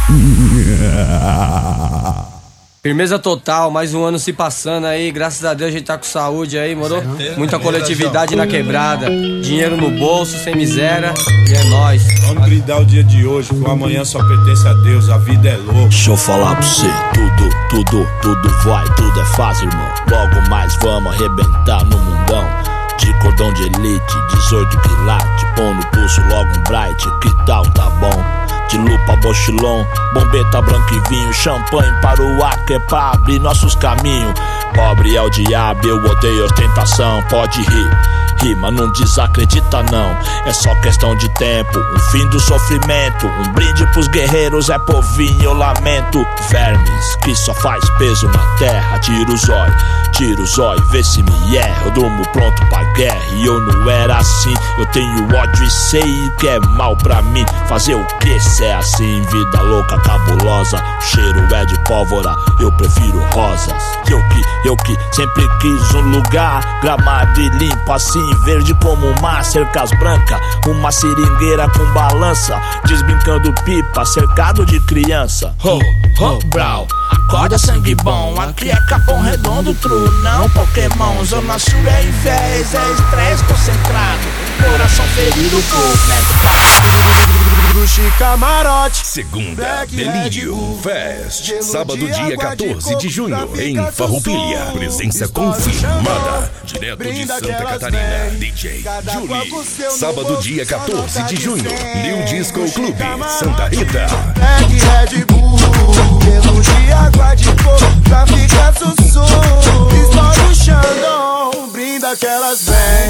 Firmeza total, mais um ano se passando aí, graças a Deus a gente tá com saúde aí, moro? Muita coletividade na quebrada, dinheiro no bolso, sem miséria, e é nóis. Vamos brindar o dia de hoje, que o amanhã só pertence a Deus, a vida é louca. Deixa eu falar pra você, tudo vai, tudo é fácil, irmão. Logo mais vamos arrebentar no mundão. De cordão de elite, 18 quilates, põe no pulso logo um bright, que tal, tá bom? De lupa, bochilon, bombeta, branco e vinho, champanhe para o ar, que é pra abrir nossos caminhos. Pobre é o diabo, eu odeio ostentação, pode rir, mas não desacredita não. É só questão de tempo, um fim do sofrimento. Um brinde pros guerreiros, é povinho, eu lamento. Vermes, que só faz peso na terra. Tira o zóio, vê se me erra. Eu durmo pronto pra guerra e eu não era assim. Eu tenho ódio e sei que é mal pra mim. Fazer o que se é assim? Vida louca, cabulosa. O cheiro é de pólvora, eu prefiro rosas. Eu que sempre quis um lugar gramado e limpo assim, verde como o mar, cercas brancas, uma seringueira com balança, desbrincando pipa, cercado de criança. Brau, acorda sangue bom, aqui é Capão Redondo, true, não Pokémon. Zona Sul é invés, é estresse concentrado, coração ferido por metro. Bruxo e camarote. Segunda, Delírio Fest, sábado dia 14 de junho, em Farroupilha. Presença confirmada, direto de Santa Catarina, DJ Julie. Sábado dia 14 de junho, New Disco Clube, Santa Rita. Red Bull, pelo de água de coco, pra ficar sussurro. Estoura o Xandão, brinda que elas vêm.